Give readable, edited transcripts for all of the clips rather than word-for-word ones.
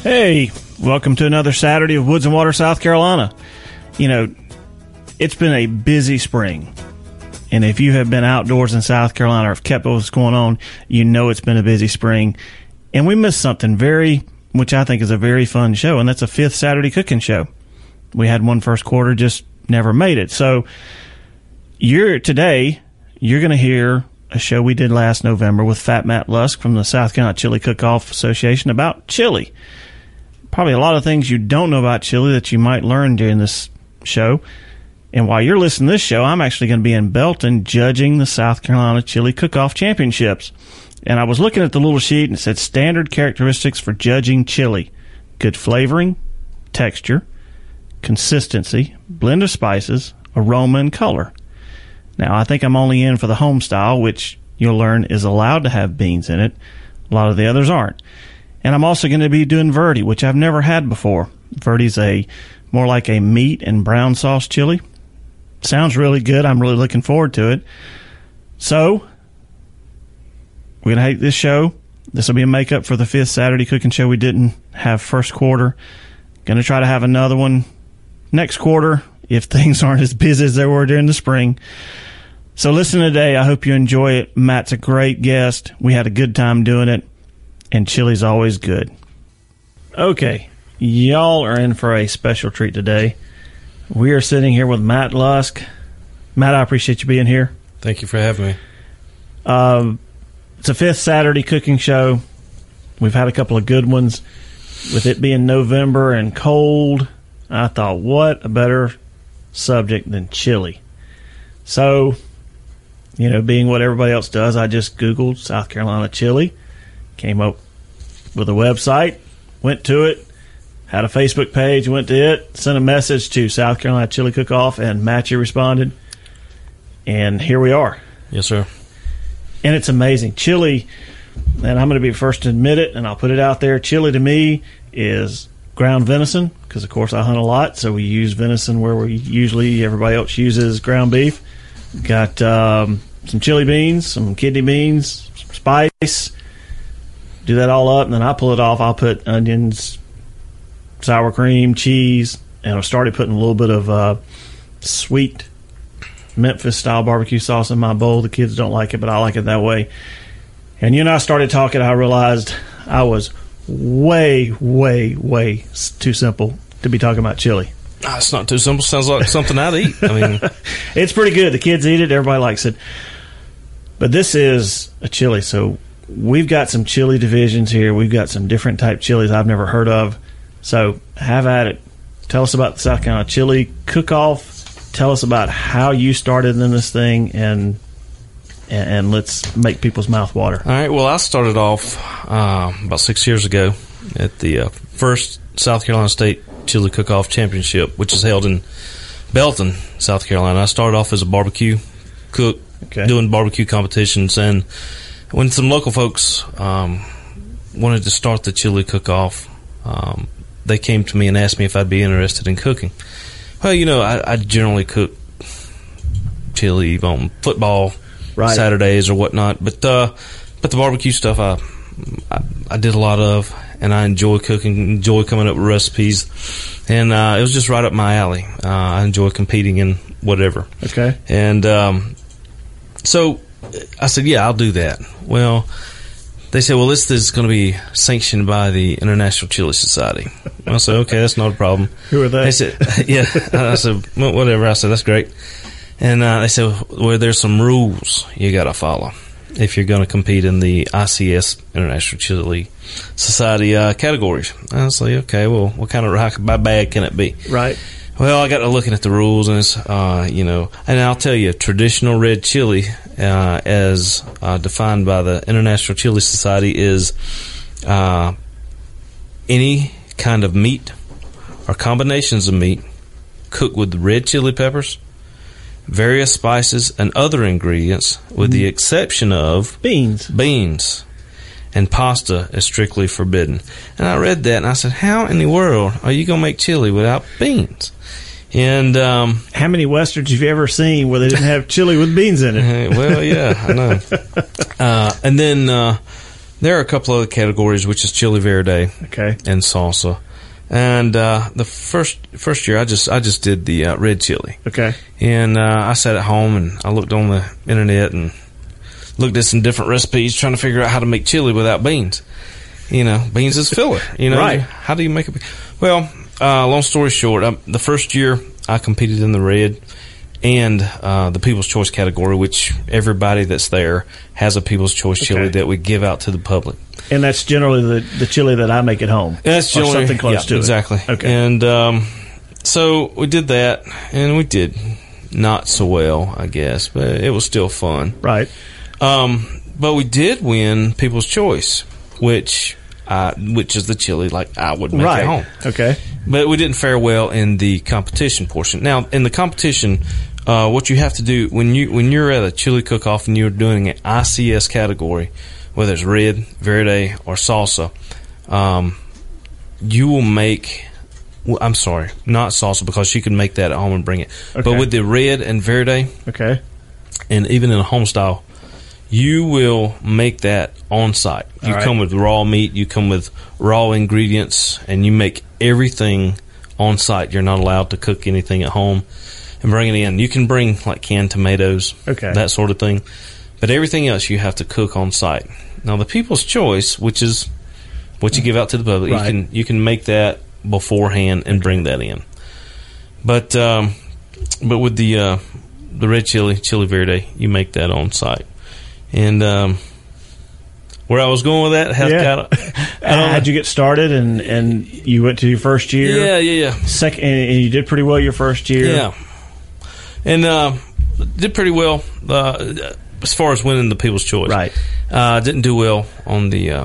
Hey, welcome to another Saturday of Woods and Water, South Carolina. You know, it's been a busy spring. And if you have been outdoors in South Carolina or have kept what's going on, you know it's been a busy spring. And we missed something which I think is a very fun show, and that's a fifth Saturday cooking show. We had one first quarter, just never made it. So today, you're going to hear a show we did last November with Fat Matt Lusk from the South Carolina Chili Cook-Off Association about chili. Probably a lot of things you don't know about chili that you might learn during this show. And while you're listening to this show, I'm actually going to be in Belton judging the South Carolina Chili Cook-Off Championships. And I was looking at the little sheet and it said standard characteristics for judging chili: good flavoring, texture, consistency, blend of spices, aroma, and color. Now, I think I'm only in for the home style, which you'll learn is allowed to have beans in it. A lot of the others aren't. And I'm also going to be doing Verde, which I've never had before. Verde's more like a meat and brown sauce chili. Sounds really good. I'm really looking forward to it. So, we're going to hate this show. This will be a makeup for the fifth Saturday cooking show we didn't have first quarter. Going to try to have another one next quarter if things aren't as busy as they were during the spring. So listen today. I hope you enjoy it. Matt's a great guest. We had a good time doing it. And chili's always good. Okay, y'all are in for a special treat today. We are sitting here with Matt Lusk. Matt, I appreciate you being here. Thank you for having me. It's a fifth Saturday cooking show. We've had a couple of good ones. With it being November and cold, I thought, what a better subject than chili. So, being what everybody else does, I just Googled South Carolina chili. Came up with a website, went to it, had a Facebook page, went to it, sent a message to South Carolina Chili Cook-Off, and Matthew responded. And here we are. Yes, sir. And it's amazing. Chili, and I'm going to be first to admit it, and I'll put it out there. Chili to me is ground venison, because, of course, I hunt a lot, so we use venison where everybody else uses ground beef. Got some chili beans, some kidney beans, some spice. Do that all up, and then I pull it off. I'll put onions, sour cream, cheese, and I started putting a little bit of sweet Memphis-style barbecue sauce in my bowl. The kids don't like it, but I like it that way. And I started talking, I realized I was way, way, way too simple to be talking about chili. It's not too simple. Sounds like something I'd eat. It's pretty good. The kids eat it. Everybody likes it. But this is a chili, so we've got some chili divisions here. We've got some different type chilies I've never heard of. So have at it. Tell us about the South Carolina Chili Cook-Off. Tell us about how you started in this thing, and let's make people's mouth water. All right. Well, I started off about 6 years ago at the first South Carolina State Chili Cook-Off Championship, which is held in Belton, South Carolina. I started off as a barbecue cook, doing barbecue competitions, and when some local folks wanted to start the chili cook-off, they came to me and asked me if I'd be interested in cooking. Well, I generally cook chili on football Saturdays or whatnot, but the barbecue stuff I did a lot of, and I enjoy cooking, enjoy coming up with recipes, and it was just right up my alley. I enjoy competing in whatever. Okay. And so I said, yeah, I'll do that. Well, they said, well, this is going to be sanctioned by the International Chili Society. I said, okay, that's not a problem. Who are they? They said, yeah. I said, well, whatever. I said, that's great. And they said, well, there's some rules you got to follow if you're going to compete in the ICS, International Chili Society categories. I was like, okay, well, what kind of how bad can it be? Right. Well, I got to looking at the rules, and it's, and I'll tell you, traditional red chili, as defined by the International Chili Society, is any kind of meat or combinations of meat cooked with red chili peppers, various spices, and other ingredients, with the exception of beans. And pasta is strictly forbidden. And I read that, and I said, how in the world are you going to make chili without beans? And how many westerns have you ever seen where they didn't have chili with beans in it? Well, yeah, I know. And then There are a couple other categories, which is chili verde, Okay. and salsa. And the first year, I just did the red chili. Okay. And I sat at home and I looked on the internet and looked at some different recipes, trying to figure out how to make chili without beans. Beans is filler. Right. How do you make it? Well, long story short, the first year I competed in the red and the People's Choice category, which everybody that's there has a People's Choice chili that we give out to the public. And that's generally the chili that I make at home. That's generally, or something close to exactly. it. Okay. And so we did that, and we did not so well, I guess, but it was still fun. Right. But we did win People's Choice, which is the chili like I would make at home. Okay. But we didn't fare well in the competition portion. Now, in the competition, what you have to do when you're at a chili cook-off and you're doing an ICS category, whether it's red, verde, or salsa, you will make. Well, I'm sorry, not salsa, because you can make that at home and bring it. Okay. But with the red and verde, Okay. and even in a home style, you will make that on site. You come with raw meat, you come with raw ingredients, and you make everything on site. You're not allowed to cook anything at home and bring it in. You can bring like canned tomatoes, that sort of thing, but everything else you have to cook on site. Now, the People's Choice, which is what you give out to the public, you can make that beforehand and bring that in. But with the red chili verde, you make that on site. And where I was going with that, how'd you get started? And you went to your first year. Yeah. Second, and you did pretty well your first year. Yeah, and did pretty well as far as winning the People's Choice. Right. Didn't do well on the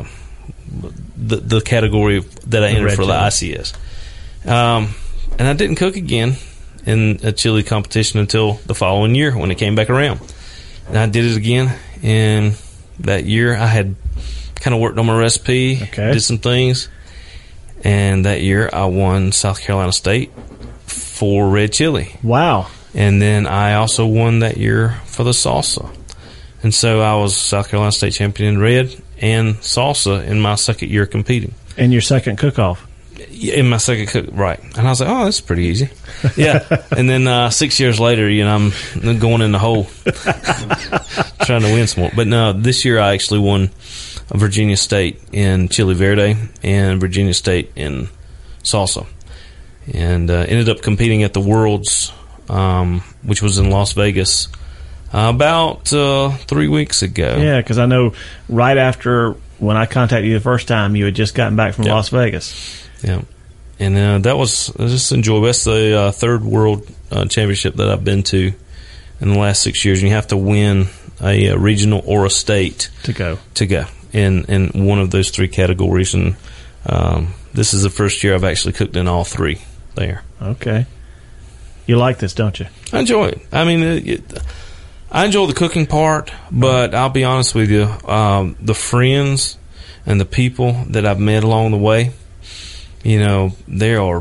category that I entered for the ICS. And I didn't cook again in a chili competition until the following year when it came back around. And I did it again, and that year I had kind of worked on my recipe, did some things, and that year I won South Carolina State for red chili. Wow. And then I also won that year for the salsa. And so I was South Carolina State champion in red and salsa in my second year competing. In your second cook-off? In my second cook, right. And I was like, oh, that's pretty easy. Yeah. And then 6 years later, I'm going in the hole trying to win some more. But no, this year I actually won Virginia State in chili verde and Virginia State in salsa. And ended up competing at the Worlds, which was in Las Vegas, about 3 weeks ago. Yeah, because I know right after when I contacted you the first time, you had just gotten back from Las Vegas. Yeah, and that was just enjoyable. That's the third World Championship that I've been to in the last 6 years. And you have to win a regional or a state to go in one of those three categories. And this is the first year I've actually cooked in all three there. Okay, you like this, don't you? I enjoy it. I mean, I enjoy the cooking part, but I'll be honest with you, the friends and the people that I've met along the way, they are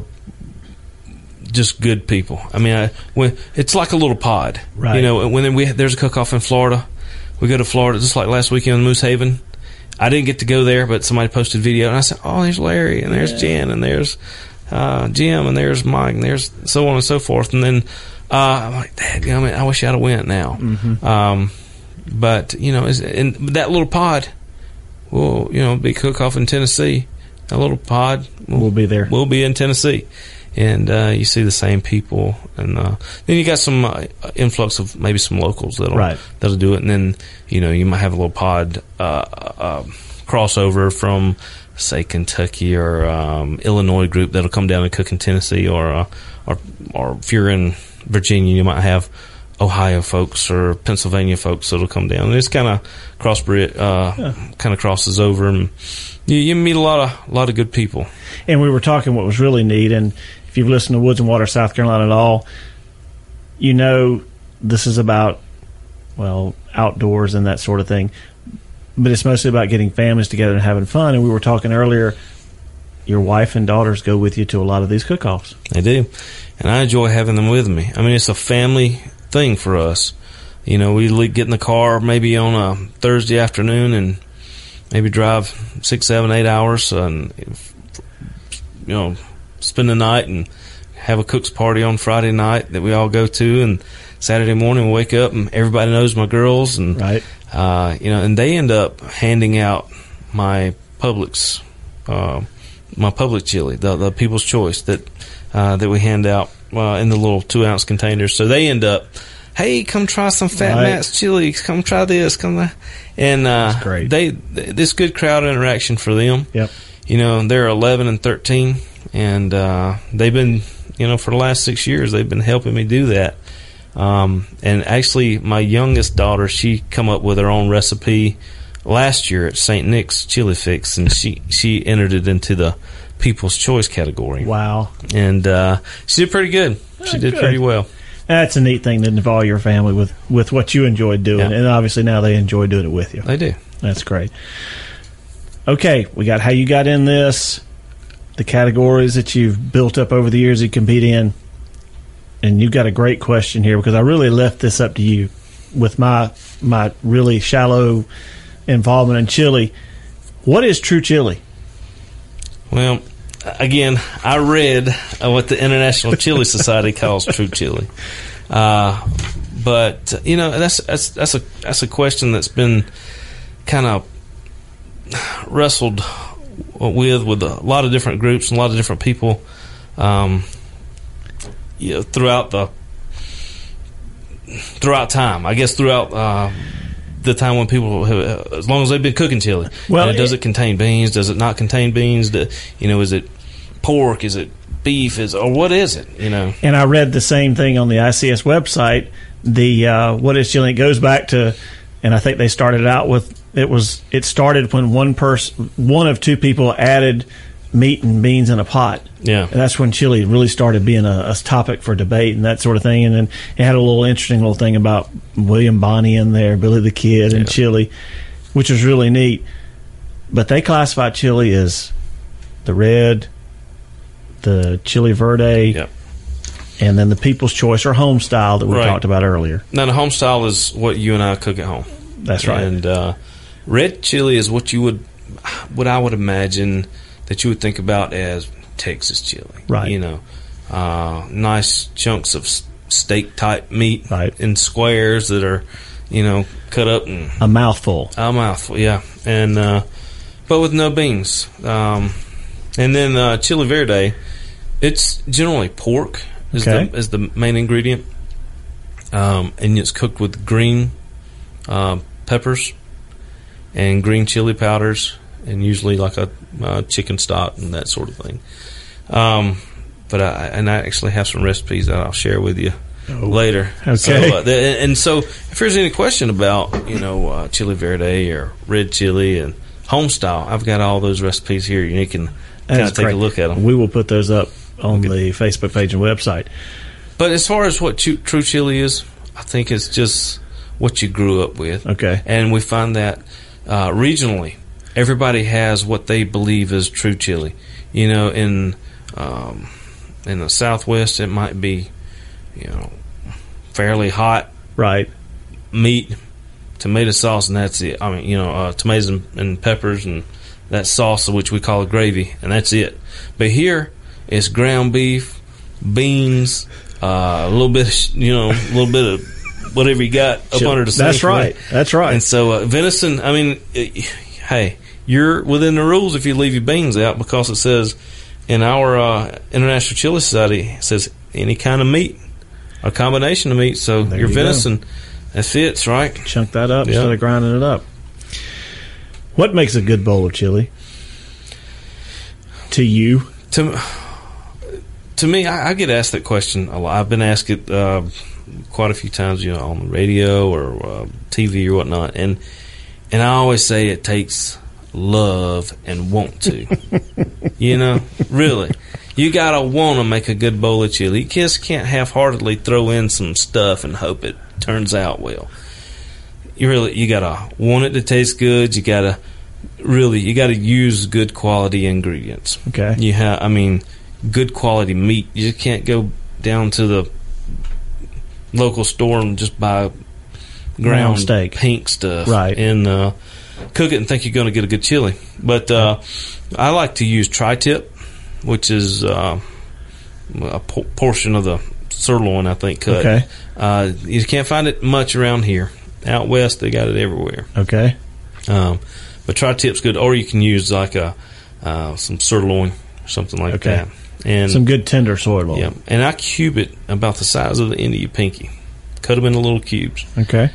just good people. I mean, it's like a little pod. Right. When there's a cook-off in Florida, we go to Florida, just like last weekend in Moose Haven. I didn't get to go there, but somebody posted a video, and I said, oh, there's Larry, and there's Jen, and there's Jim, and there's Mike, and there's so on and so forth. And then I'm like, dadgummit, I wish I'd have went now. Mm-hmm. But, in that little pod will, be cook-off in Tennessee. A little pod will be there. We'll be in Tennessee. And you see the same people. And then you got some influx of maybe some locals that'll do it. And then, you might have a little pod crossover from, say, Kentucky or Illinois group that'll come down and cook in Tennessee. Or if you're in Virginia, you might have Ohio folks or Pennsylvania folks that'll come down. And it's kind of crossbred, kind of crosses over, and you meet a lot of good people. And we were talking what was really neat, and if you've listened to Woods and Water South Carolina at all, this is about, outdoors and that sort of thing, but it's mostly about getting families together and having fun. And we were talking earlier, your wife and daughters go with you to a lot of these cook-offs. They do, and I enjoy having them with me. I mean, it's a family thing for us. We get in the car maybe on a Thursday afternoon maybe drive 6, 7, 8 hours, and spend the night and have a cook's party on Friday night that we all go to, and Saturday morning we wake up and everybody knows my girls, and right. And they end up handing out my Publix, my Publix chili, the People's Choice that we hand out in the little 2-ounce containers. So they end up, hey, come try some Fat Matt's chili. Come try this. And that's great. This good crowd interaction for them. Yep. They're 11 and 13, and they've been, for the last 6 years, they've been helping me do that. And actually, my youngest daughter, she come up with her own recipe last year at St. Nick's Chili Fix, and she entered it into the People's Choice category. Wow. And she did pretty good. She did pretty well. That's a neat thing to involve your family with what you enjoyed doing. Yeah. And obviously now they enjoy doing it with you. They do. That's great. Okay, we got how you got in this, the categories that you've built up over the years you compete in. And you've got a great question here, because I really left this up to you with my really shallow involvement in chili. What is true chili? Well, again, I read what the International Chili Society calls true chili, but that's a question that's been kind of wrestled with a lot of different groups and a lot of different people. Throughout time, I guess throughout the time when people have, as long as they've been cooking chili. Well, does it contain beans? Does it not contain beans? Is it pork? Is it beef? Or what is it? And I read the same thing on the ICS website. The what is chili? It goes back to, and I think they started out with it started when one of two people added meat and beans in a pot. Yeah. And that's when chili really started being a topic for debate and that sort of thing. And then it had a interesting little thing about William Bonney in there, Billy the Kid, and chili, which was really neat. But they classify chili as the red, the chili verde, and then the People's Choice or home style that we talked about earlier. Now, the home style is what you and I cook at home. That's right. And red chili is what I would imagine that you would think about as Texas chili. Right. Nice chunks of steak type meat in squares that are, cut up and a mouthful. Yeah. And but with no beans. And then chili verde, it's generally pork is the main ingredient. And it's cooked with green peppers and green chili powders, and usually like a chicken stock and that sort of thing. But I actually have some recipes that I'll share with you later. Okay. So if there's any question about chili verde or red chili and home style, I've got all those recipes here. You can kind of take a look at them. We will put those up on the Facebook page and website. But as far as what true chili is, I think it's just what you grew up with. Okay. And we find that regionally, everybody has what they believe is true chili. In the Southwest, it might be, fairly hot. Right. Meat, tomato sauce, and that's it. Tomatoes and peppers and that sauce, which we call a gravy, and that's it. But here, it's ground beef, beans, a little bit of whatever you got up under the sink. That's right. That's right. And so venison, hey, you're within the rules if you leave your beans out, because it says in our International Chili Society, it says any kind of meat, a combination of meat. So your venison, that fits, right? Chunk that up instead of grinding it up. What makes a good bowl of chili to you? To me, I get asked that question a lot. I've been asked it quite a few times, on the radio or TV or whatnot, and I always say it takes love and want to. Really, you gotta want to make a good bowl of chili. You just can't half-heartedly throw in some stuff and hope it turns out well. You gotta want it to taste good. You gotta use good quality ingredients. Okay. Good quality meat. You just can't go down to the local store and just buy ground steak, pink stuff. Right. And cook it and think you're going to get a good chili. But I like to use tri-tip, which is a portion of the sirloin, I think, cut. Okay. You can't find it much around here. Out west, they got it everywhere. Okay. But tri-tip's good, or you can use like some sirloin or something like that. And some good tender sirloin. Yeah, and I cube it about the size of the end of your pinky. Cut them into little cubes. Okay.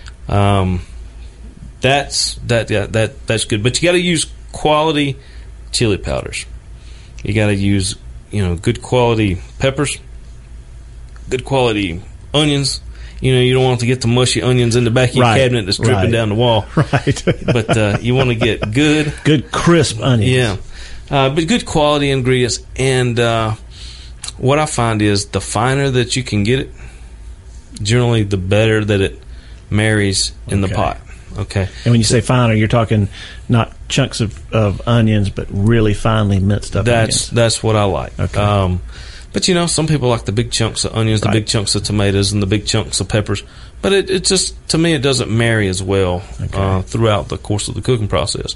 That's good. But you got to use quality chili powders. You got to use good quality peppers, good quality onions. You don't want to get the mushy onions in the back of your cabinet that's dripping down the wall. Right. But you want to get good crisp onions. Yeah. But good quality ingredients. And what I find is the finer that you can get it, generally the better that it marries in the pot. Okay. And when you say finer, you're talking not chunks of onions, but really finely minced up onions. That's what I like. Okay. But some people like the big chunks of onions, the big chunks of tomatoes, and the big chunks of peppers. But it just, to me, it doesn't marry as well throughout the course of the cooking process.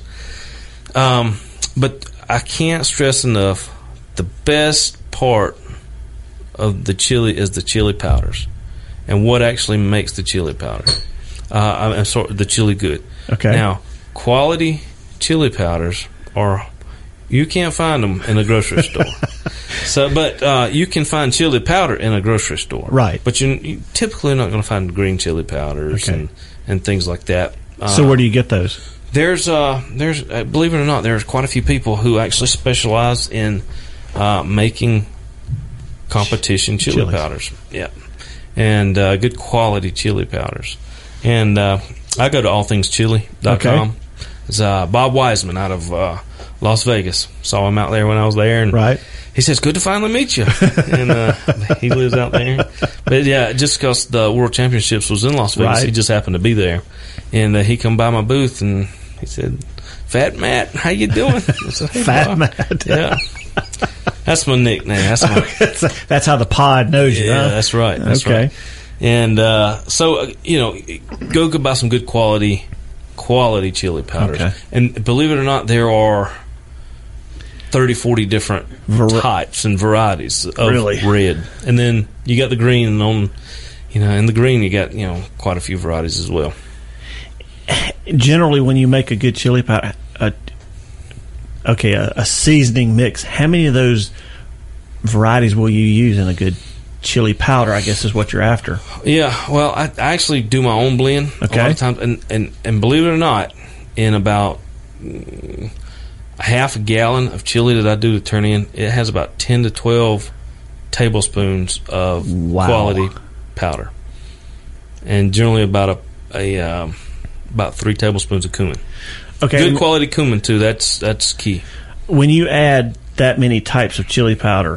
But I can't stress enough, the best part of the chili is the chili powders, and what actually makes the chili powder. I'm sorry, the chili good. Okay. Now, quality chili powders you can't find them in a grocery store. But you can find chili powder in a grocery store. Right. But you typically not going to find green chili powders and things like that. So where do you get those? There's believe it or not, there's quite a few people who actually specialize in making competition chili powders. Yeah. And good quality chili powders. And I go to allthingschili.com. Okay. It's Bob Wiseman out of Las Vegas. Saw him out there when I was there. And he says, good to finally meet you. And he lives out there. But yeah, just because the World Championships was in Las Vegas, he just happened to be there. And he come by my booth and he said, Fat Matt, how you doing? I said, hey, Fat Bob. Matt. Yeah. That's my nickname. That's how the pod knows you. Yeah, huh? that's right. That's right. And so go buy some good quality chili powders. Okay. And believe it or not, there are 30, 40 different types and varieties of red. And then you got the green, and in the green you got quite a few varieties as well. Generally, when you make a good chili powder, a seasoning mix, how many of those varieties will you use in a good chili powder, I guess is what you're after? Yeah, well, I actually do my own blend a lot of times, and believe it or not, in about half a gallon of chili that I do to turn in, it has about 10 to 12 tablespoons of quality powder, and generally about about 3 tablespoons of cumin. Okay, good quality cumin too. That's key. When you add that many types of chili powder,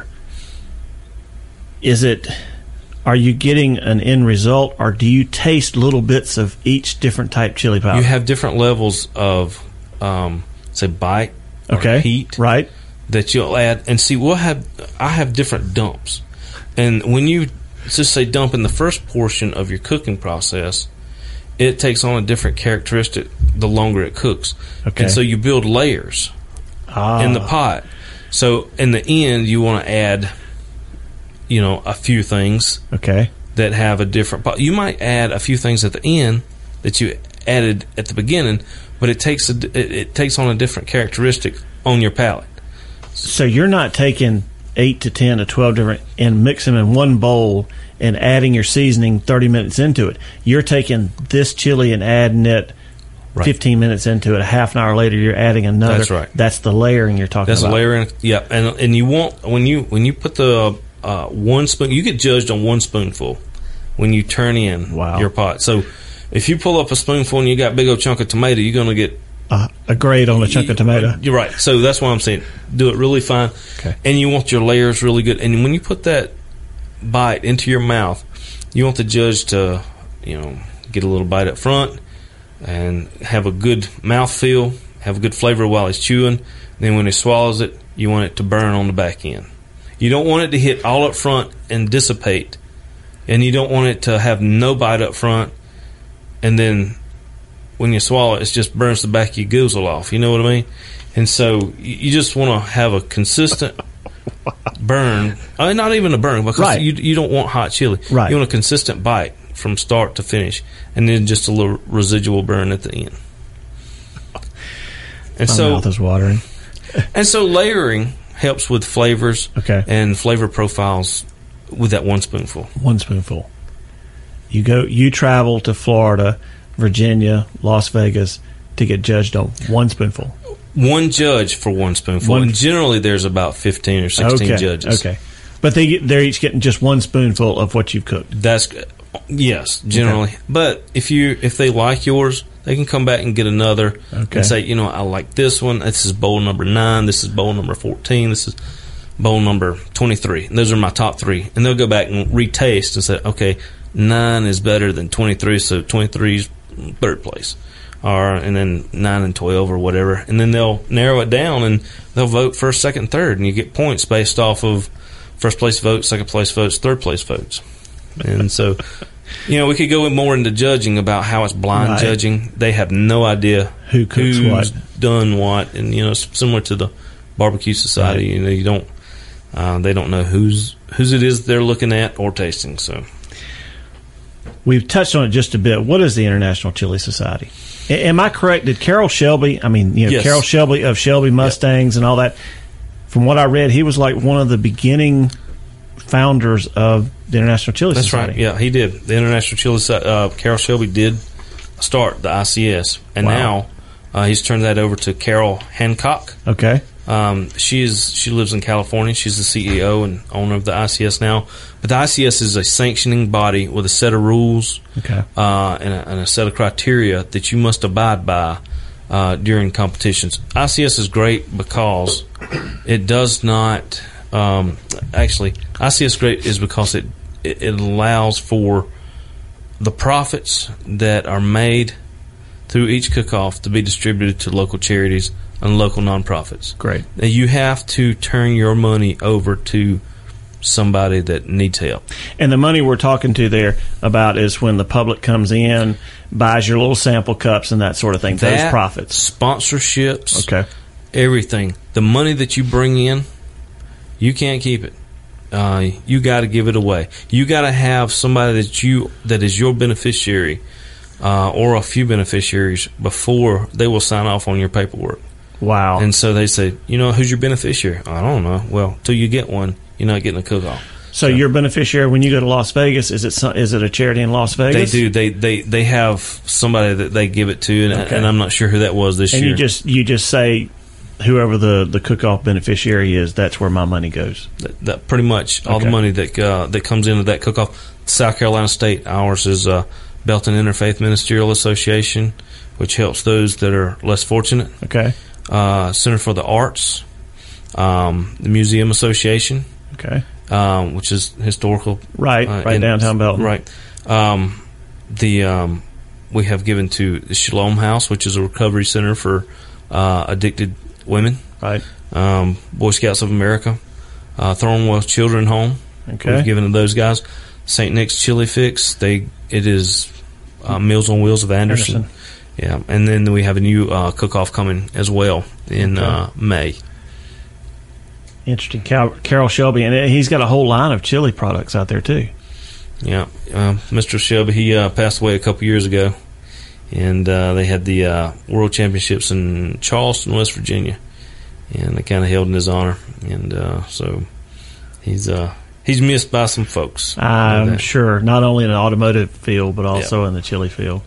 are you getting an end result, or do you taste little bits of each different type chili powder? You have different levels of, say, bite or heat, right? That you'll add, and see, I have different dumps, and when you just say dump in the first portion of your cooking process, it takes on a different characteristic the longer it cooks, and so you build layers in the pot. So in the end, you want to add a few things that have a different pot. You might add a few things at the end that you added at the beginning, but it takes on a different characteristic on your palate. So you're not taking 8 to 10 to 12 different and mix them in one bowl and adding your seasoning 30 minutes into it. You're taking this chili and adding it 15 minutes into it. A half an hour later, you're adding another. That's right. That's the layering you're talking about. That's the layering. Yeah, and you want when you put the 1 spoon, you get judged on 1 spoonful when you turn in your pot. So if you pull up a spoonful and you got a big old chunk of tomato, you're going to get a grade on a chunk of tomato. You're right. So that's why I'm saying do it really fine. And you want your layers really good. And when you put that bite into your mouth, you want the judge to get a little bite up front and have a good mouthfeel, have a good flavor while he's chewing. Then when he swallows it, you want it to burn on the back end. You don't want it to hit all up front and dissipate, and you don't want it to have no bite up front and then when you swallow it, it just burns the back of your goozle off. You know what I mean? And so you just want to have a consistent burn. Not even a burn, because you don't want hot chili. Right. You want a consistent bite from start to finish, and then just a little residual burn at the end. And My mouth is watering. And so layering helps with flavors and flavor profiles with that one spoonful. One spoonful. You travel to Florida, Virginia, Las Vegas to get judged on one spoonful. One judge for one spoonful. And generally there's about 15 or 16 judges. Okay. But they're each getting just one spoonful of what you've cooked. Yes, generally. Okay. But if they like yours, they can come back and get another and say, I like this one. This is bowl number 9. This is bowl number 14. This is bowl number 23. And those are my top 3. And they'll go back and retaste and say, okay, 9 is better than 23, so 23 is third place. And then 9 and 12 or whatever. And then they'll narrow it down and they'll vote first, second, third. And you get points based off of first place votes, second place votes, third place votes. And so, we could go more into judging about how it's blind judging. They have no idea who's what, done what, and it's similar to the barbecue society. Right. They don't know whose it is they're looking at or tasting. So we've touched on it just a bit. What is the International Chili Society? Am I correct? Did Carroll Shelby? Yes. Carroll Shelby of Shelby Mustangs and all that. From what I read, he was like one of the beginning founders of the International Chili Society. That's right. Yeah, he did. The International Chili Society. Carroll Shelby did start the ICS, and now he's turned that over to Carol Hancock. Okay. She lives in California. She's the CEO and owner of the ICS now. But the ICS is a sanctioning body with a set of rules and a set of criteria that you must abide by during competitions. ICS is great because it does not. ICS is great is because it allows for the profits that are made through each cook-off to be distributed to local charities and local nonprofits. Great. Now, you have to turn your money over to somebody that needs help. And the money we're talking to there about is when the public comes in, buys your little sample cups and that sort of thing. Those profits. Sponsorships. Everything. The money that you bring in, you can't keep it. You got to give it away. You got to have somebody that is your beneficiary, or a few beneficiaries before they will sign off on your paperwork. Wow! And so they say, who's your beneficiary? I don't know. Well, till you get one, you're not getting a cook-off. So your beneficiary when you go to Las Vegas, is it a charity in Las Vegas? They do. They have somebody that they give it to, and I'm not sure who that was this year. And you just say, whoever the cook-off beneficiary is, that's where my money goes. That pretty much all the money that comes into that cook-off. South Carolina State, ours is Belton Interfaith Ministerial Association, which helps those that are less fortunate. Okay. Center for the Arts, the Museum Association. Okay. Which is historical. Right downtown Belton. Right. We have given to the Shalom House, which is a recovery center for addicted women. Right. Boy Scouts of America, Thornwell Children Home. Okay. We've given to those guys. St. Nick's Chili Fix. It is Meals on Wheels of Anderson. Yeah, and then we have a new cook-off coming as well in May. Interesting. Carroll Shelby, and he's got a whole line of chili products out there too. Yeah, Mr. Shelby, he passed away a couple years ago, and they had the World Championships in Charleston, West Virginia, and they kind of held in his honor, and so he's missed by some folks. I'm sure, not only in the automotive field, but also in the chili field.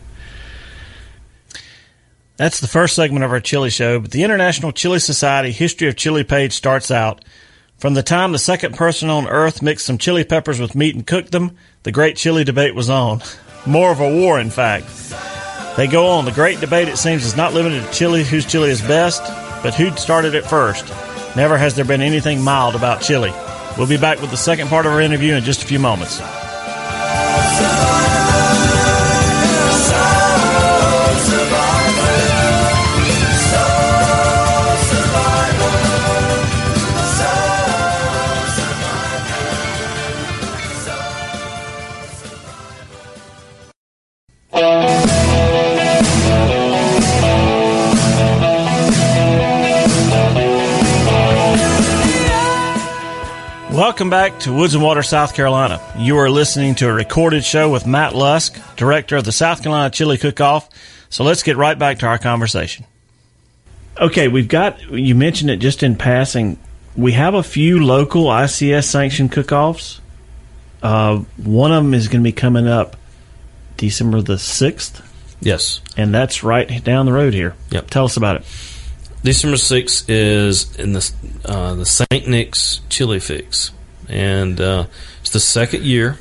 That's the first segment of our chili show, but the International Chili Society History of Chili page starts out. From the time the second person on Earth mixed some chili peppers with meat and cooked them, the great chili debate was on. More of a war, in fact. They go on. The great debate, it seems, is not limited to chili, whose chili is best, but who started it first. Never has there been anything mild about chili. We'll be back with the second part of our interview in just a few moments. Welcome back to Woods and Water, South Carolina. You are listening to a recorded show with Matt Lusk, director of the South Carolina Chili Cook-Off. So let's get right back to our conversation. Okay, you mentioned it just in passing, we have a few local ICS-sanctioned cook-offs. One of them is going to be coming up December the 6th. Yes. And that's right down the road here. Yep. Tell us about it. December 6th is in the St. Nick's Chili Fix, and it's the second year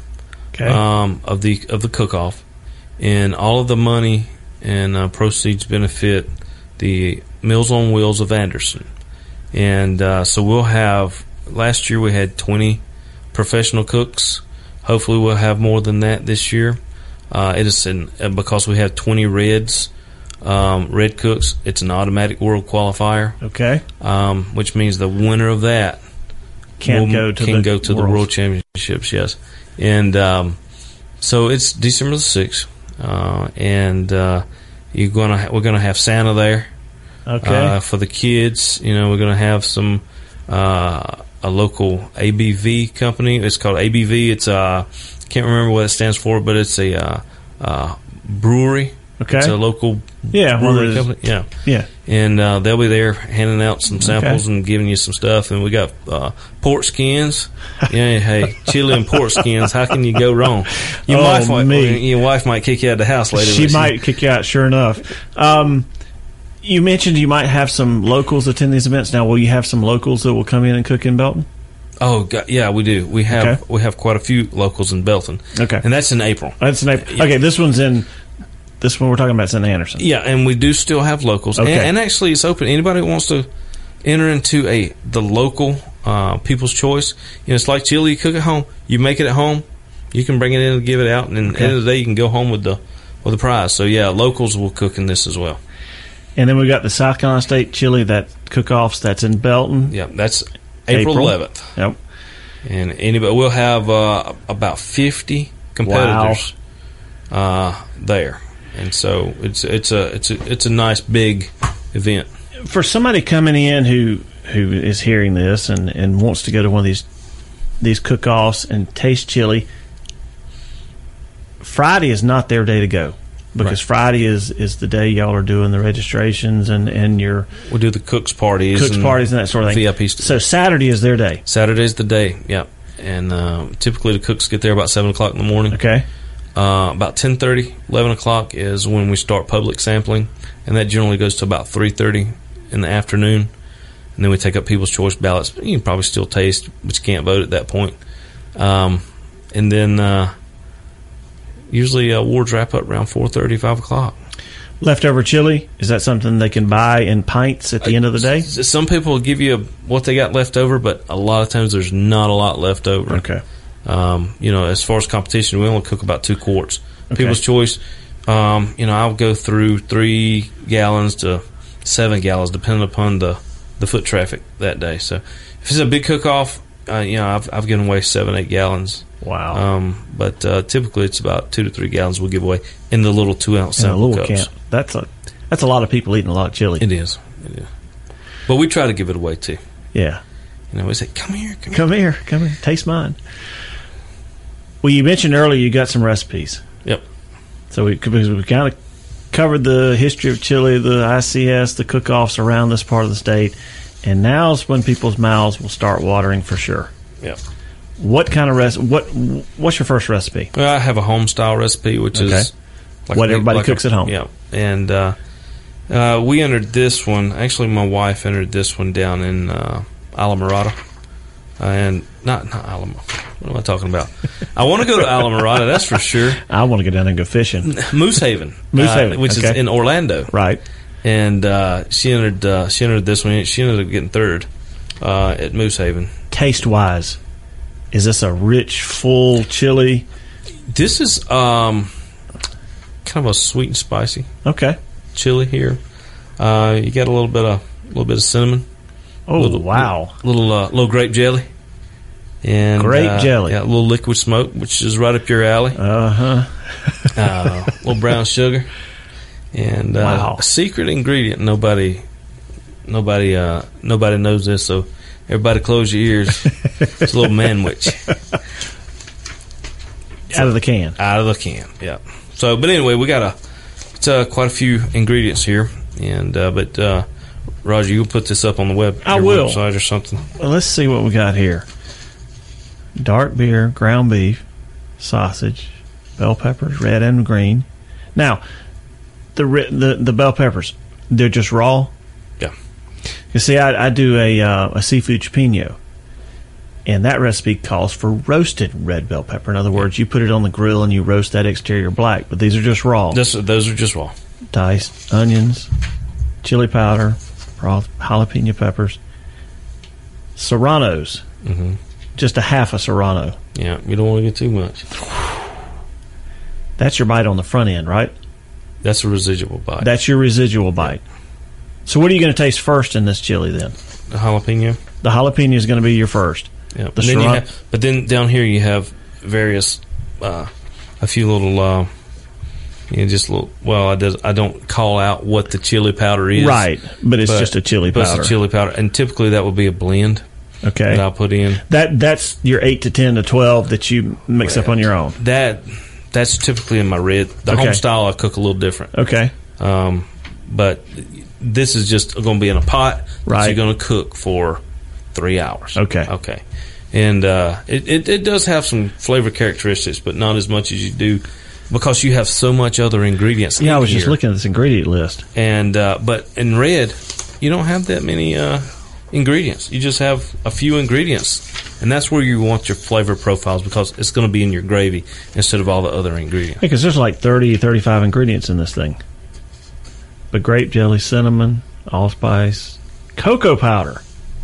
of the cook-off, and all of the money and proceeds benefit the Meals on Wheels of Anderson. And so we'll have, last year we had 20 professional cooks. Hopefully we'll have more than that this year. It is because we have 20 Reds. Red cooks, it's an automatic world qualifier. Okay. Which means the winner of that can go to the World Championships, yes. And so it's December the 6th. And we're gonna have Santa there. Okay. For the kids, we're gonna have some a local ABV company. It's called ABV. It's can't remember what it stands for, but it's a brewery. Okay. It's a local brewery company. Yeah. Yeah. And they'll be there handing out some samples and giving you some stuff. And we got pork skins. Yeah, hey, chili and pork skins. How can you go wrong? Your wife might kick you out of the house later. She might kick you out, sure enough. You mentioned you might have some locals attend these events. Now, will you have some locals that will come in and cook in Belton? Oh, God, yeah, we do. We have quite a few locals in Belton. Okay. And that's in April. That's in April. Okay, this one we're talking about is in Anderson. Yeah, and we do still have locals. Okay. And actually, it's open. Anybody who wants to enter into the local People's Choice, it's like chili. You cook at home. You make it at home. You can bring it in and give it out. And at the end of the day, you can go home with the prize. So, yeah, locals will cook in this as well. And then we got the South Carolina State Chili, that cook-offs that's in Belton. Yeah, that's April 11th. Yep. And we'll have about 50 competitors there. And so it's a nice big event. For somebody coming in who is hearing this and wants to go to one of these cook-offs and taste chili, Friday is not their day to go, because Friday is the day y'all are doing the registrations and we'll do the cooks parties and that sort of thing. VIP stuff. So Saturday is their day. Saturday's the day. Yeah. And typically the cooks get there about 7 o'clock in the morning. Okay. About 10:30, 11 o'clock is when we start public sampling, and that generally goes to about 3:30 in the afternoon. And then we take up People's Choice ballots. You can probably still taste, but you can't vote at that point. And then usually awards wrap up around 4:30, 5 o'clock. Leftover chili, is that something they can buy in pints at the end of the day? Some people will give you what they got left over, but a lot of times there's not a lot left over. Okay. As far as competition, we only cook about 2 quarts. Okay. People's Choice, I'll go through 3 gallons to 7 gallons, depending upon the foot traffic that day. So if it's a big cook-off, I've given away 7-8 gallons. Wow. But typically it's about 2 to 3 gallons we'll give away in the little 2-ounce sample cups. That's a lot of people eating a lot of chili. It is. But we try to give it away too. Yeah. We say, come here, taste mine. Well, you mentioned earlier you got some recipes. Yep. So we kind of covered the history of chili, the ICS, the cook-offs around this part of the state, and now's when people's mouths will start watering for sure. Yep. What kind of what's your first recipe? Well, I have a home-style recipe, which is what everybody cooks at home. Yeah. And we entered this one. Actually, my wife entered this one down in Alamorada. And not Alamo. What am I talking about? I want to go to Alamorada, that's for sure. I want to go down and go fishing. Moose Haven. Which is in Orlando. Right. And she entered this one. She ended up getting third at Moose Haven. Taste-wise, is this a rich, full chili? This is kind of a sweet and spicy chili here. You got a little bit of cinnamon. Oh, wow. Little grape jelly. And grape jelly. Yeah, a little liquid smoke, which is right up your alley. Little brown sugar. And a secret ingredient. Nobody knows this, so Everybody close your ears. It's a little manwich. Out of the can. Out of the can, yeah. So, but anyway, we got quite a few ingredients here. And but Roger, you'll put this up on the website or something. Well, let's see what we got here. Dark beer, ground beef, sausage, bell peppers, red and green. Now, the bell peppers, they're just raw? Yeah. You see, I do a seafood jalapeno, and that recipe calls for roasted red bell pepper. In other words, you put it on the grill and you roast that exterior black, but these are just raw. Those are just raw. Diced onions, chili powder, jalapeno peppers, serranos. Mm-hmm. Just a half a serrano. Yeah, you don't want to get too much. That's your bite on the front end, right? That's a residual bite. That's your residual bite. So what are you going to taste first in this chili then? The jalapeno. The jalapeno is going to be your first. Yeah. But then down here you have various, a few little, just little. Well, I don't call out what the chili powder is, right? But it's just a chili powder. But it's a chili powder, and typically that would be a blend. Okay. That I'll put in. That's your 8 to 10 to 12 that you mix up on your own. That's typically in my red. The home style I cook a little different. Okay. But this is just going to be in a pot that you're going to cook for 3 hours. Okay. Okay. And it does have some flavor characteristics, but not as much as you do because you have so much other ingredients. Yeah, I was just looking at this ingredient list. And but in red, you don't have that many ingredients. You just have a few ingredients, and that's where you want your flavor profiles because it's going to be in your gravy instead of all the other ingredients. Because there's like 30, 35 ingredients in this thing. But grape jelly, cinnamon, allspice, cocoa powder.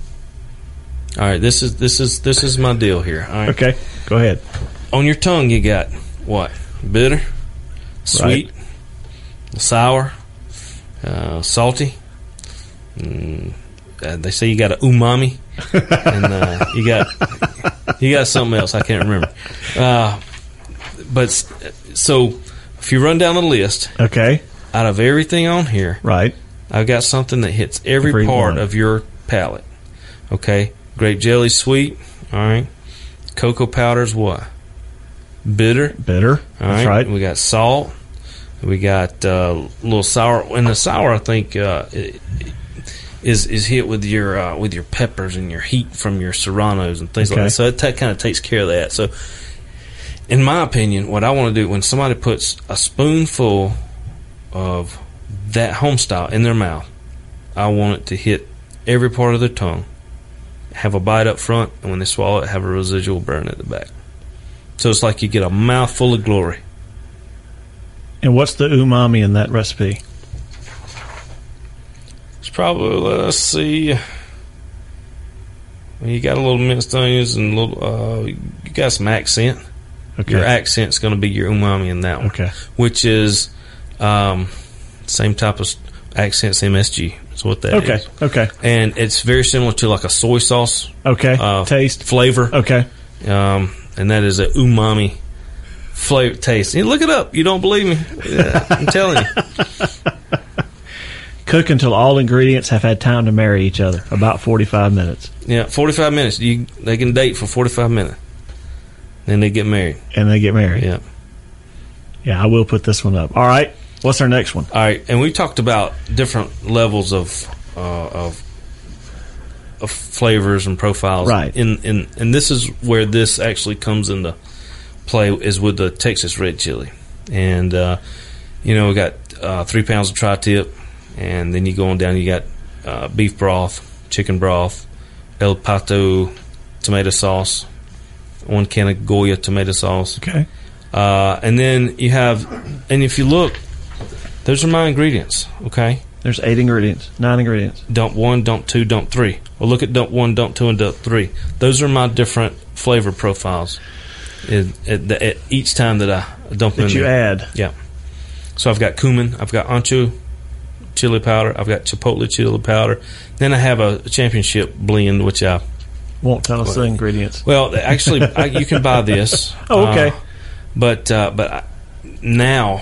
All right, this is my deal here. All right. Okay, go ahead. On your tongue, you got what? Bitter, sweet, sour, salty. They say you got an umami, and you got something else I can't remember. But so if you run down the list, okay, out of everything on here, right, I've got something that hits every part of your palate. Okay, grape jelly, sweet. All right, cocoa powder's what? Bitter. All That's right. We got salt. We got a little sour, and the sour I think is hit with your peppers and your heat from your serranos and things like that. So that kind of takes care of that. So, in my opinion, what I want to do when somebody puts a spoonful of that home style in their mouth, I want it to hit every part of their tongue, have a bite up front, and when they swallow it, have a residual burn at the back. So it's like you get a mouthful of glory. And what's the umami in that recipe? It's probably, let's see, you got a little minced onions and a little, you got some accent. Okay. Your accent's going to be your umami in that one. Okay. Which is same type of accent, same MSG. That's what that is. Okay. And it's very similar to like a soy sauce. Okay. Taste. Flavor. Okay. And that is a umami flavor taste. You look it up. You don't believe me? Yeah, I'm telling you. Cook until all ingredients have had time to marry each other. About 45 minutes. Yeah, 45 minutes. They can date for 45 minutes. Then they get married. And they get married. Yeah. Yeah, I will put this one up. All right. What's our next one? All right. And we talked about different levels of flavors and profiles. Right. And this is where this actually comes into play is with the Texas red chili. And, we got 3 pounds of tri-tip. And then you go on down, you got beef broth, chicken broth, El Pato tomato sauce, 1 can of Goya tomato sauce. Okay. And then you have, and if you look, those are my ingredients, okay? There's 8 ingredients, 9 ingredients. Dump 1, dump 2, dump 3. Well, look at dump 1, dump 2, and dump 3. Those are my different flavor profiles at each time that I dump in that you there. add. Yeah. So I've got cumin, I've got ancho chili powder, I've got chipotle chili powder. Then I have a championship blend, which I won't tell us the ingredients. Well, actually, you can buy this. Oh, okay. But now,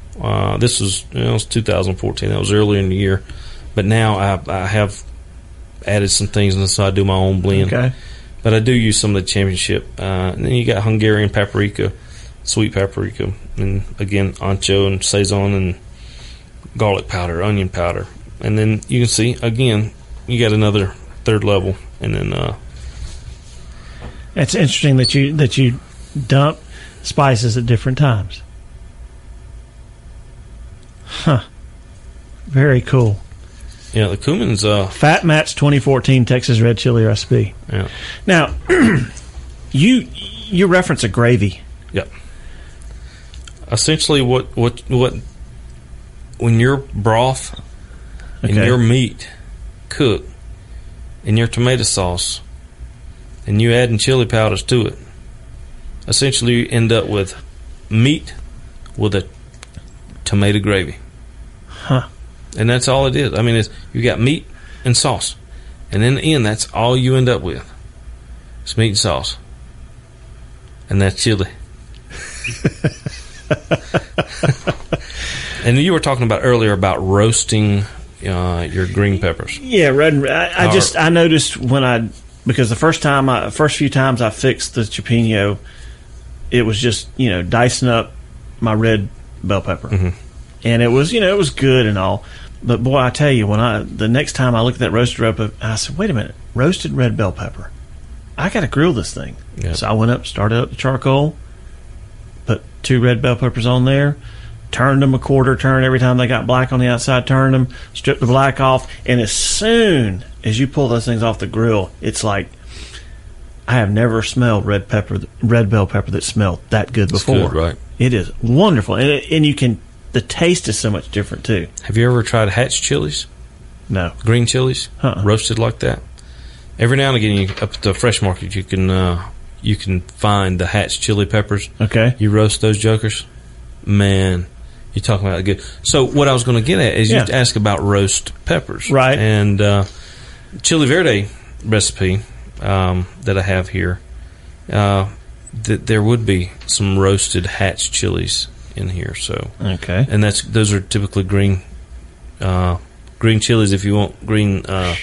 this was it was 2014. That was earlier in the year. But now I have added some things, and so I do my own blend. Okay. But I do use some of the championship. And then you got Hungarian paprika, sweet paprika, and again ancho and saison and garlic powder, onion powder, and then you can see again you got another third level, and then it's interesting that you dump spices at different times. Huh. Very cool. Yeah, the cumin's Fat Matt's 2014 Texas Red Chili recipe. Yeah. Now, you reference a gravy. Yep. Essentially, what when your broth and your meat cook in your tomato sauce, and you adding chili powders to it, essentially you end up with meat with a tomato gravy. Huh. And that's all it is. I mean, you got meat and sauce, and in the end, that's all you end up with. It's meat and sauce, and that's chili. And you were talking about earlier about roasting your green peppers. Yeah, red. I noticed because the first few times I fixed the cioppino, it was just dicing up my red bell pepper. Mm-hmm. And it was good and all, but boy, I tell you, the next time I looked at that roasted red pepper, I said, wait a minute, roasted red bell pepper, I got to grill this thing. Yep. So I went up, started up the charcoal, put 2 red bell peppers on there, turned them a quarter turn every time they got black on the outside, turned them, stripped the black off, and as soon as you pull those things off the grill, it's like, I have never smelled red bell pepper that smelled that good before. It's good, right? It is wonderful, and you can. The taste is so much different too. Have you ever tried Hatch chilies? No. Green chilies, Uh-uh. roasted like that. Every now and again, up at the fresh market, you can find the Hatch chili peppers. Okay. You roast those jokers, man. You're talking about it good. So what I was going to get at is you ask about roast peppers, right? And chili verde recipe that I have here, that there would be some roasted Hatch chilies in here. So okay, and those are typically green chilies if you want green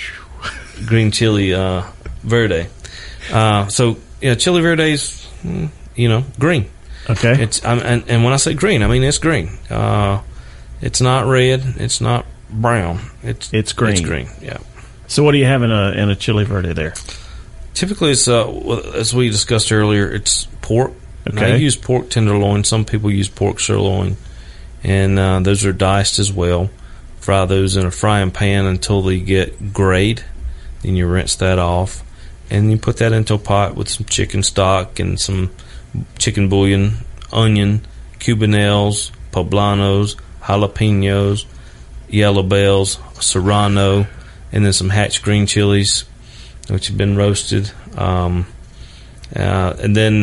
chili verde. So chili verde is green. Okay, It's and when I say green, I mean it's green. It's not red. It's not brown. It's green. It's green. Yeah. So what do you have in a chili verde there? Typically, it's as we discussed earlier, it's pork. Okay. Now, you use pork tenderloin. Some people use pork sirloin, and those are diced as well. Fry those in a frying pan until they get grayed. Then you rinse that off, and you put that into a pot with some chicken stock and some chicken bouillon, onion, cubanelles, poblanos, jalapenos, yellow bells, serrano, and then some Hatch green chilies, which have been roasted. And then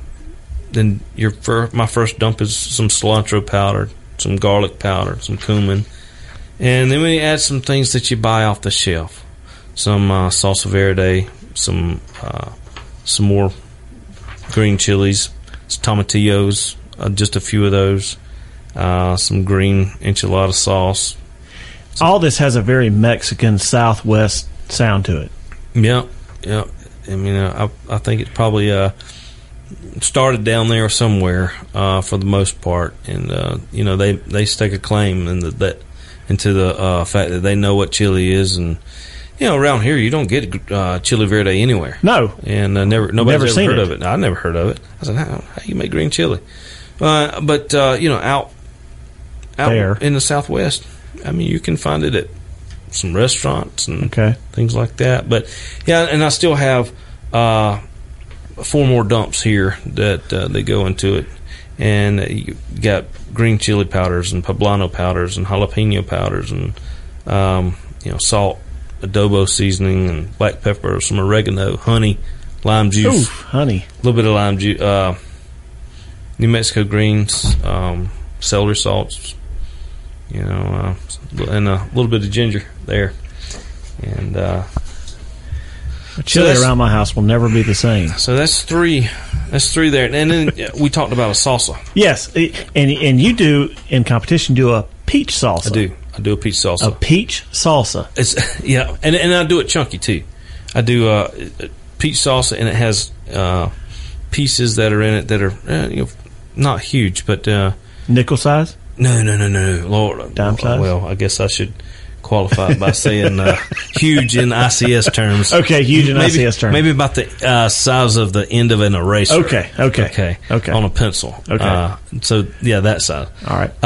my first dump is some cilantro powder, some garlic powder, some cumin, and then we add some things that you buy off the shelf, some salsa verde, some more green chilies, some tomatillos, just a few of those, some green enchilada sauce. All this has a very Mexican Southwest sound to it. Yeah. I mean, I think it probably started down there somewhere for the most part, and they stake a claim into the fact that they know what chili is, and around here you don't get chili verde anywhere. No, and nobody's ever heard of it. I never heard of it. I said, how you make green chili? But out there in the Southwest, I mean, you can find it at some restaurants and things like that. But and I still have 4 more dumps here that they go into it, and you got green chili powders and poblano powders and jalapeno powders and salt, adobo seasoning, and black pepper, some oregano, honey, lime juice. Ooh, honey. A little bit of lime juice, New Mexico greens, celery salts, and a little bit of ginger there. And chili around my house will never be the same. So that's 3. That's 3 there. And then we talked about a salsa. Yes, and you do, in competition, do a peach salsa. I do. I do a peach salsa. A peach salsa. It's and I do it chunky too. I do peach salsa, and it has pieces that are in it that are not huge, but nickel size. No, Lord, dime size. Well, I guess I should qualify it by saying huge in ICS terms. Okay, huge in ICS terms. Maybe about the size of the end of an eraser. Okay. On a pencil. Okay. So yeah, that size. All right.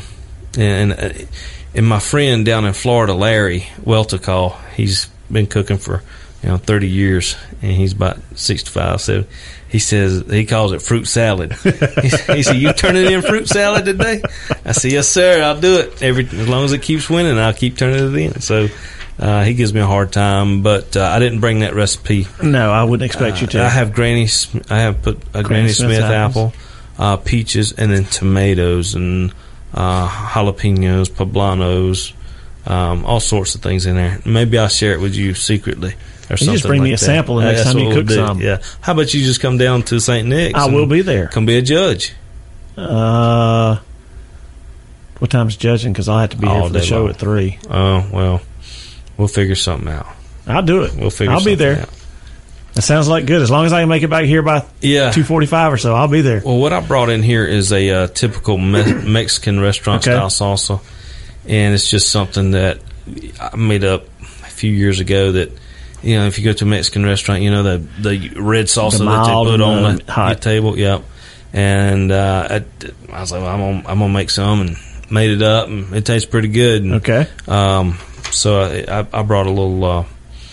And my friend down in Florida, Larry Welticall, he's been cooking for 30 years, and he's about 65. So he says he calls it fruit salad. He said, "You turning in fruit salad today?" I said, "Yes, sir. I'll do it as long as it keeps winning. I'll keep turning it in." So he gives me a hard time, but I didn't bring that recipe. No, I wouldn't expect you to. I have put a Granny Smith apple, peaches, and then tomatoes and jalapenos, poblanos, all sorts of things in there. Maybe I'll share it with you secretly. Or you just bring me a sample the next time you cook some. Yeah. How about you just come down to St. Nick's? I will be there. Come be a judge. What time's judging? Because I'll have to be here for the show at 3. Oh, well, we'll figure something out. I'll do it. I'll be there. Out. That sounds like good. As long as I can make it back here by 2:45 or so, I'll be there. Well, what I brought in here is a typical Mexican restaurant style salsa, and it's just something that I made up a few years ago that, if you go to a Mexican restaurant, the red salsa that they put on the table. Yep. And I was like, well, I'm gonna make some, and made it up, and it tastes pretty good. And, okay. So I brought a little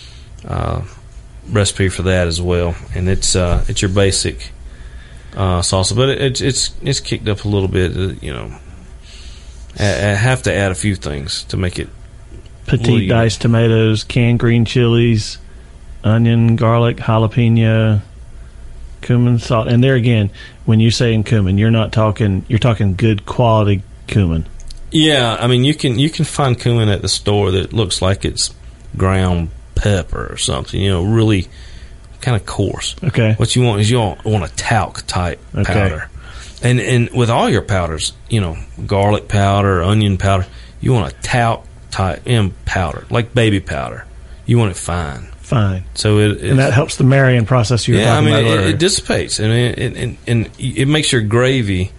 recipe for that as well, and it's your basic salsa, but it's kicked up a little bit. I have to add a few things to make it. Petite diced tomatoes, canned green chilies, onion, garlic, jalapeno, cumin, salt. And there again, when you say in cumin, you're talking good quality cumin. Yeah, I mean you can find cumin at the store that looks like it's ground pepper or something, really kind of coarse. Okay. What you want is you want a talc type powder. And with all your powders, garlic powder, onion powder, you want a talc type powder, like baby powder. You want it fine. So and that helps the marrying process you're talking about earlier. It dissipates, and it makes your gravy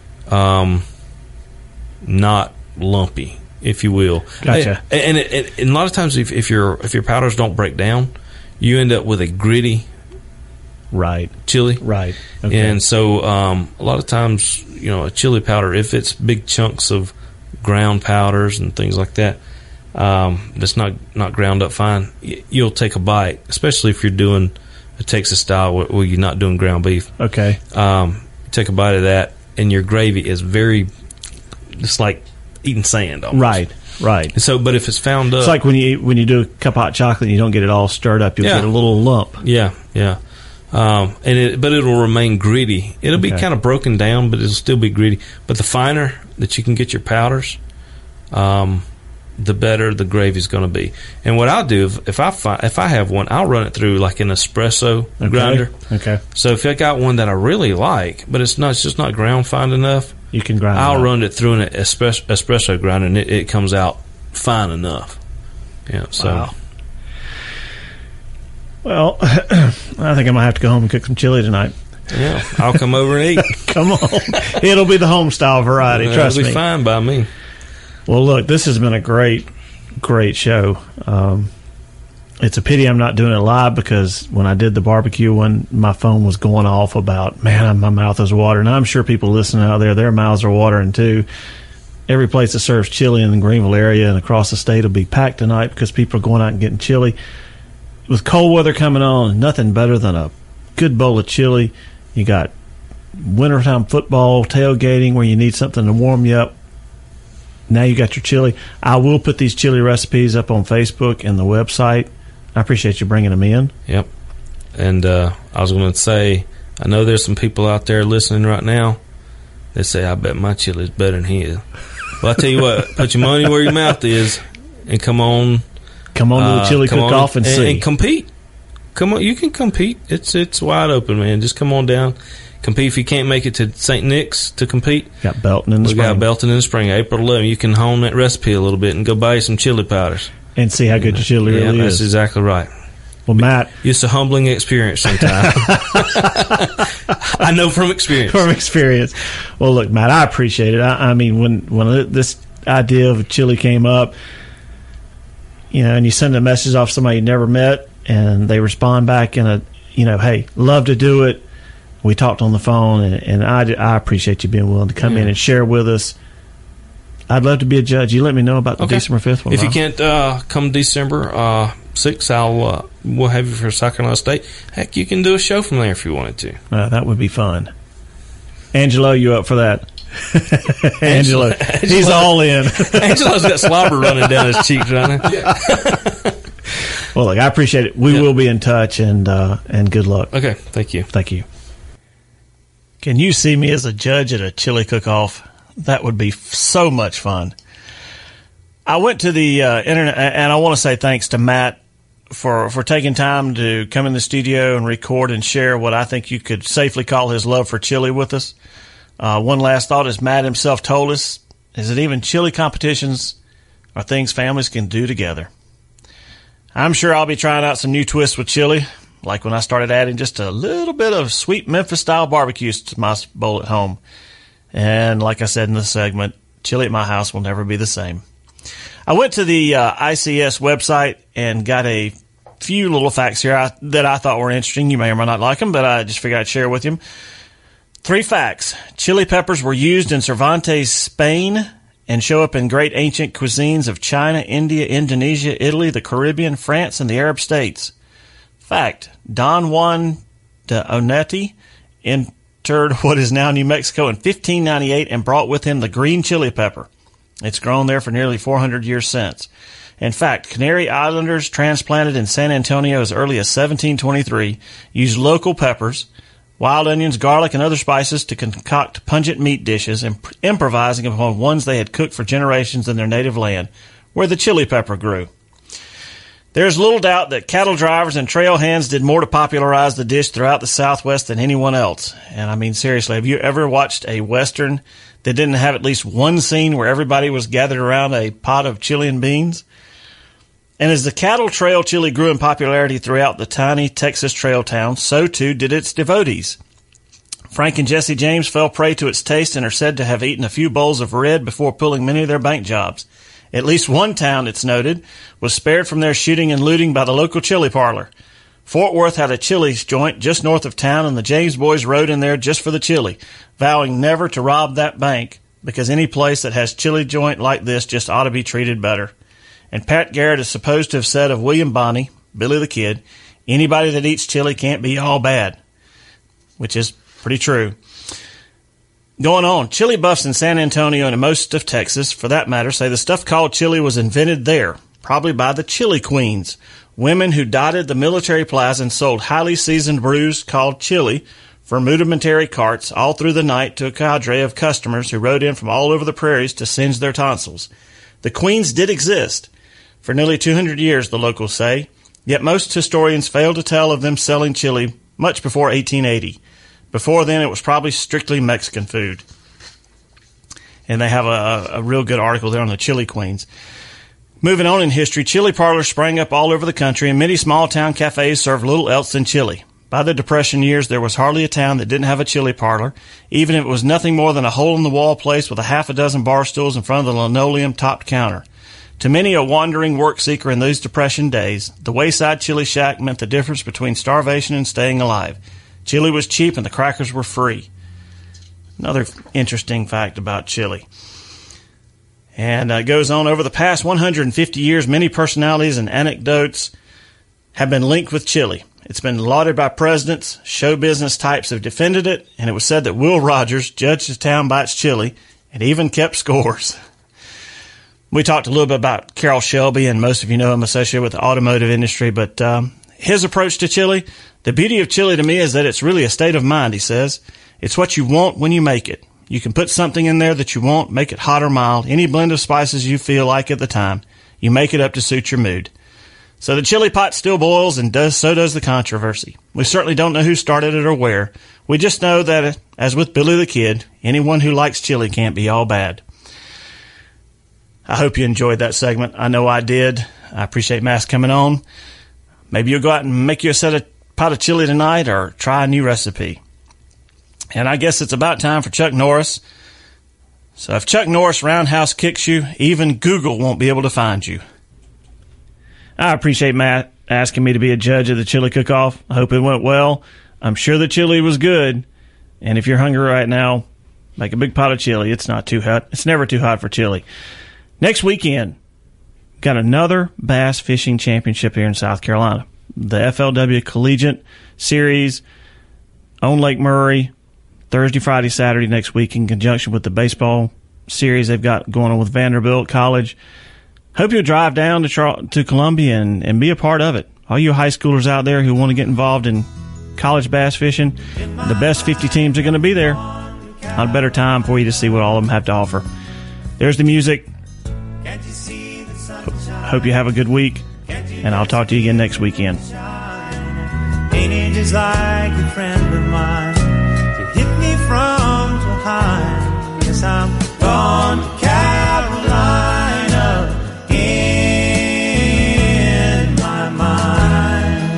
not lumpy, if you will. Gotcha. And a lot of times, if your powders don't break down, you end up with a gritty, chili. Right. Okay. And so a lot of times, a chili powder, if it's big chunks of ground powders and things like that, that's not ground up fine, you'll take a bite, especially if you're doing a Texas style where you're not doing ground beef. Okay. Take a bite of that, and your gravy is it's like eating sand almost. Right. So, but if it's found up, it's like when you do a cup of hot chocolate and you don't get it all stirred up, you'll get a little lump. Yeah. But it'll remain gritty. It'll be kind of broken down, but it'll still be gritty. But the finer that you can get your powders, the better the gravy's going to be. And what I'll do, if I have one, I'll run it through like an espresso grinder. Okay. So if I got one that I really like, but it's just not ground fine enough, you can grind. I'll run it through an espresso grinder, and it comes out fine enough. Yeah. So. Wow. Well, I think I might have to go home and cook some chili tonight. Yeah, I'll come over and eat. Come on. It'll be the home style variety, trust me. It'll be fine by me. Well, look, this has been a great show. It's a pity I'm not doing it live, because when I did the barbecue one, my phone was going off about, man, my mouth is watering. And I'm sure people listening out there, their mouths are watering too. Every place that serves chili in the Greenville area and across the state will be packed tonight because people are going out and getting chili. With cold weather coming on, nothing better than a good bowl of chili. You got wintertime football, tailgating, where you need something to warm you up. Now you got your chili. I will put these chili recipes up on Facebook and the website. I appreciate you bringing them in. Yep. And I was going to say, I know there's some people out there listening right now that say, I bet my chili's better than his. Well, I tell you what, put your money where your mouth is and come on to the chili cook-off and see. And compete. Come on, you can compete. It's wide open, man. Just come on down, compete. If you can't make it to St. Nick's to compete, got Belton in the spring. We got Belton in the spring, April 11. You can hone that recipe a little bit and go buy you some chili powders. And see how good your chili really is. That's exactly right. Well, Matt. It's a humbling experience sometimes. I know from experience. From experience. Well, look, Matt, I appreciate it. I mean, when this idea of chili came up, and you send a message off somebody you never met, and they respond back in a, hey, love to do it. We talked on the phone, and I appreciate you being willing to come in and share with us. I'd love to be a judge. You let me know about the December 5th one. If you can't come December 6th, we'll have you for South Carolina State. Heck, you can do a show from there if you wanted to. That would be fun. Angelo, you up for that? Angelo, he's all in. Angelo's got slobber running down his cheeks right now. Yeah. Well, look, I appreciate it. We will be in touch, and good luck. Okay, thank you. Thank you. Can you see me as a judge at a chili cook-off? That would be so much fun. I went to the internet, and I want to say thanks to Matt for taking time to come in the studio and record and share what I think you could safely call his love for chili with us. One last thought, as Matt himself told us, is that even chili competitions are things families can do together. I'm sure I'll be trying out some new twists with chili, like when I started adding just a little bit of sweet Memphis-style barbecue to my bowl at home. And like I said in this segment, chili at my house will never be the same. I went to the ICS website and got a few little facts here that I thought were interesting. You may or may not like them, but I just figured I'd share with you. 3 facts. Chili peppers were used in Cervantes, Spain, and show up in great ancient cuisines of China, India, Indonesia, Italy, the Caribbean, France, and the Arab states. Fact. Don Juan de Oneti entered what is now New Mexico in 1598 and brought with him the green chili pepper. It's grown there for nearly 400 years since. In fact, Canary Islanders transplanted in San Antonio as early as 1723 used local peppers, wild onions, garlic, and other spices to concoct pungent meat dishes, improvising upon ones they had cooked for generations in their native land, where the chili pepper grew. There's little doubt that cattle drivers and trail hands did more to popularize the dish throughout the Southwest than anyone else. And I mean, seriously, have you ever watched a Western that didn't have at least one scene where everybody was gathered around a pot of chili and beans? And as the cattle trail chili grew in popularity throughout the tiny Texas trail town, so too did its devotees. Frank and Jesse James fell prey to its taste and are said to have eaten a few bowls of red before pulling many of their bank jobs. At least one town, it's noted, was spared from their shooting and looting by the local chili parlor. Fort Worth had a chili's joint just north of town, and the James boys rode in there just for the chili, vowing never to rob that bank, because any place that has chili joint like this just ought to be treated better. And Pat Garrett is supposed to have said of William Bonney, Billy the Kid, anybody that eats chili can't be all bad, which is pretty true. Going on, chili buffs in San Antonio and in most of Texas, for that matter, say the stuff called chili was invented there, probably by the chili queens, women who dotted the military plaza and sold highly seasoned brews called chili from rudimentary carts all through the night to a cadre of customers who rode in from all over the prairies to singe their tonsils. The queens did exist for nearly 200 years, the locals say, yet most historians fail to tell of them selling chili much before 1880. Before then, it was probably strictly Mexican food. And they have a real good article there on the chili queens. Moving on in history, chili parlors sprang up all over the country, and many small-town cafes served little else than chili. By the Depression years, there was hardly a town that didn't have a chili parlor, even if it was nothing more than a hole-in-the-wall place with a half a dozen bar stools in front of the linoleum-topped counter. To many a wandering work seeker in those Depression days, the wayside chili shack meant the difference between starvation and staying alive. Chili was cheap and the crackers were free. Another interesting fact about chili. And it goes on, over the past 150 years, many personalities and anecdotes have been linked with chili. It's been lauded by presidents, show business types have defended it, and it was said that Will Rogers judged the town by its chili and even kept scores. We talked a little bit about Carroll Shelby, and most of you know him associated with the automotive industry, but his approach to chili, the beauty of chili to me is that it's really a state of mind, he says. It's what you want when you make it. You can put something in there that you want, make it hot or mild, any blend of spices you feel like at the time. You make it up to suit your mood. So the chili pot still boils, and so does the controversy. We certainly don't know who started it or where. We just know that, as with Billy the Kid, anyone who likes chili can't be all bad. I hope you enjoyed that segment. I know I did. I appreciate Mass coming on. Maybe you'll go out and make you a pot of chili tonight, or try a new recipe. And I guess it's about time for Chuck Norris. So if Chuck Norris roundhouse kicks you, even Google won't be able to find you. I appreciate Matt asking me to be a judge of the chili cook-off. I hope it went well. I'm sure the chili was good. And if you're hungry right now, make a big pot of chili. It's not too hot. It's never too hot for chili. Next weekend, got another bass fishing championship here in South Carolina. The FLW Collegiate Series on Lake Murray, Thursday, Friday, Saturday next week, in conjunction with the baseball series they've got going on with Vanderbilt College. Hope you'll drive down to Columbia and be a part of it. All you high schoolers out there who want to get involved in college bass fishing, the best 50 teams are going to be there. Not a better time for you to see what all of them have to offer. There's the music. Hope you have a good week, and I'll talk to you again next weekend. Ain't it just like a friend of mine?